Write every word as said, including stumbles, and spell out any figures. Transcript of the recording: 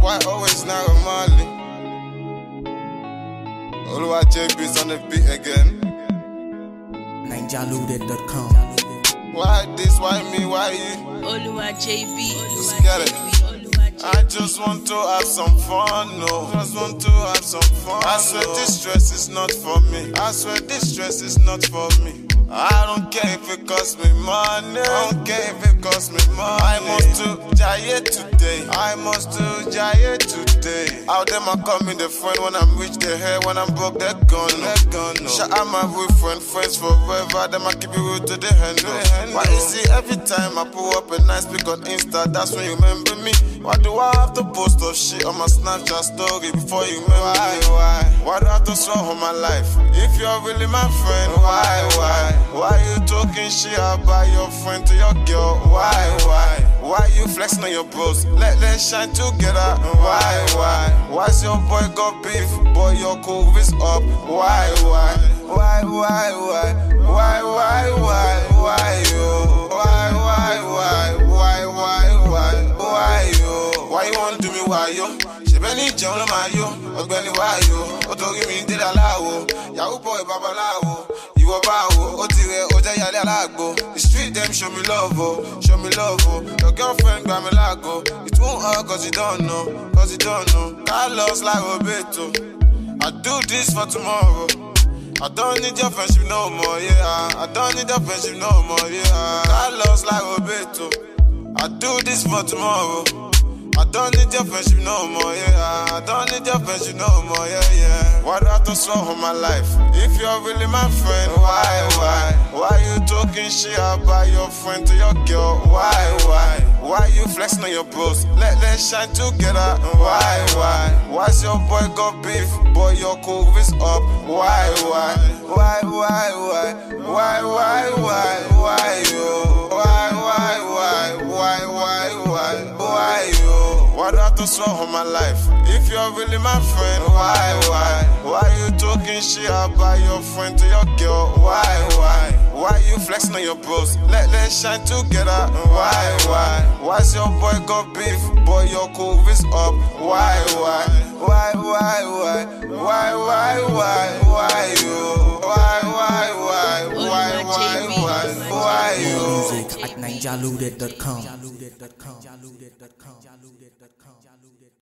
Why always Naira Marley? Oluwa J B's on the beat again. Ninja Loaded dot com. Why this? Why me? Why you? Oluwa J B. Let's get it. I just want to have some fun, no. Just want to have some fun. I swear no. This stress is not for me. I swear this stress is not for me. I don't care if it costs me money. I don't care if it costs me money. I must do Jaye today. I must do Jaye today. Out them I call me the friend when I'm rich, they hair when I'm broke, they're gone. They're gone. No. Shout out my real friend, friends forever. Them I keep it real to the hand. Why you see every time I pull up a nice pic on Insta, that's when you remember me. Why do I have to post of shit on my Snapchat story before you remember why, me? Why? Why do I have to slow on my life? If you're really my friend, why, why? Why you talking shit about your friend to your girl? Why, why? Why you flexing on your bros? Let them shine together. Why, why? Why's your boy got beef? Boy, your cool is up. Why, why? Why, why, why? Why, why, why? Why you? Why, why, why? Why, why, why? Why you? Why you wanna do me? Why you? Benny John Mayo, or Benny Wayo, or Togi me did allow, Yahoo boy Babalawo, you are Bao, Otire, Ojaya Lago. The street them show me love, oh, show me love, oh. Your girlfriend Gamilago, it won't hurt cause you don't know, cause you don't know. I lost like Roberto, I do this for tomorrow. I don't need your friendship no more, yeah. I don't need your friendship no more, yeah. I lost like Roberto, I do this for tomorrow. I don't need your friendship no more, yeah. I don't need your friendship no more, yeah, yeah. Why do I have to slow on my life? If you're really my friend, why, why? Why you talking shit about your friend to your girl? Why, why? Why you flexing on your bros? Let them shine together. Why, why? Why's your boy got beef? Boy, your cool is up. Why, why? Why, why, why? Why, why, why? Why you? Why, why, why? Why, why, why? Why you? Why do I have to slow on my life? If you're really my friend, why, why? Why you talking shit about your friend to your girl? Why, why? Why you flexing on your bros? Let them shine together. Why, why? Why's your boy got beef? Boy, your cool is up. Why, why? Why, why, why? Why, why, why? Why you? Why, why, why? Why, why, why? Why you? Music at Ninja Loaded dot com.